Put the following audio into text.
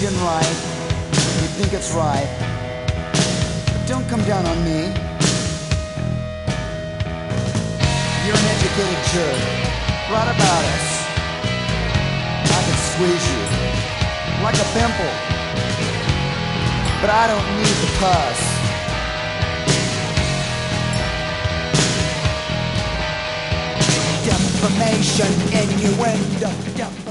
thinking right, you think it's right, but don't come down on me. You're an educated jerk. Right about us. I can squeeze you like a pimple, but I don't need the pus. Defamation, innuendo.